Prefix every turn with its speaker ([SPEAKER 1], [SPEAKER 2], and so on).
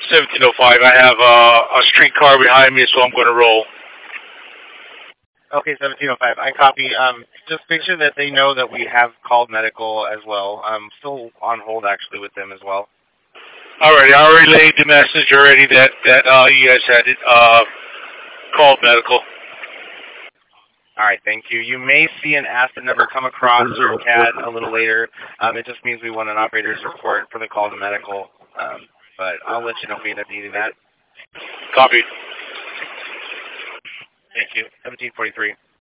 [SPEAKER 1] 1705. I have a streetcar behind me, so I'm going to roll.
[SPEAKER 2] Okay, 1705. I copy. Just make sure that they know that we have called medical as well. I'm still on hold actually with them as well.
[SPEAKER 1] Alrighty, I already laid the message already that you guys had it called medical.
[SPEAKER 2] All right, thank you. You may see an asset number come across your CAD a little later. It just means we want an operator's report for the call to medical. But I'll let you know if we end up needing that.
[SPEAKER 1] Copy.
[SPEAKER 2] Thank you. 1743.